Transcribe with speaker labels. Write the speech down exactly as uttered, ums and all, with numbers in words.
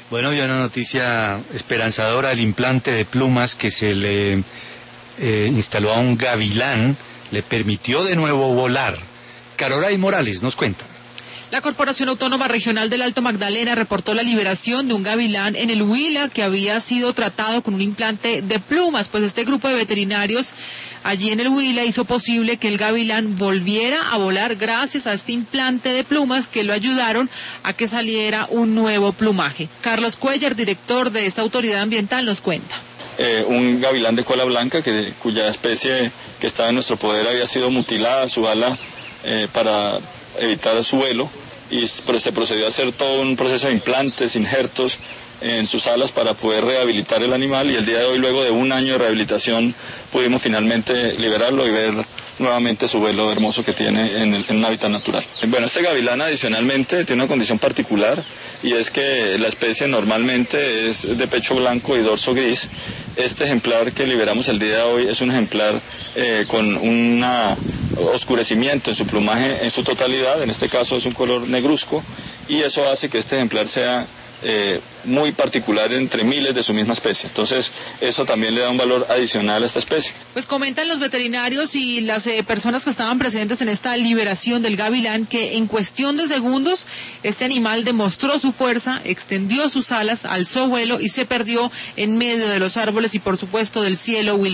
Speaker 1: Bueno, ya una noticia esperanzadora, el implante de plumas que se le eh, instaló a un gavilán le permitió de nuevo volar. Caroray Morales nos cuenta.
Speaker 2: La Corporación Autónoma Regional del Alto Magdalena reportó la liberación de un gavilán en el Huila que había sido tratado con un implante de plumas. Pues este grupo de veterinarios allí en el Huila hizo posible que el gavilán volviera a volar gracias a este implante de plumas que lo ayudaron a que saliera un nuevo plumaje. Carlos Cuellar, director de esta autoridad ambiental, nos cuenta.
Speaker 3: Eh, un gavilán de cola blanca que, cuya especie que estaba en nuestro poder había sido mutilada, su ala eh, para evitar su vuelo, y se procedió a hacer todo un proceso de implantes, injertos en sus alas para poder rehabilitar el animal, y el día de hoy, luego de un año de rehabilitación, pudimos finalmente liberarlo y ver nuevamente su vuelo hermoso que tiene en, el, en un hábitat natural. Bueno, este gavilán adicionalmente tiene una condición particular, y es que la especie normalmente es de pecho blanco y dorso gris. Este ejemplar que liberamos el día de hoy es un ejemplar eh, con un oscurecimiento en su plumaje en su totalidad, en este caso es un color negruzco, y eso hace que este ejemplar sea Eh, muy particular entre miles de su misma especie. Entonces, eso también le da un valor adicional a esta especie.
Speaker 2: Pues comentan los veterinarios y las eh, personas que estaban presentes en esta liberación del gavilán que en cuestión de segundos este animal demostró su fuerza, extendió sus alas, alzó vuelo y se perdió en medio de los árboles y por supuesto del cielo.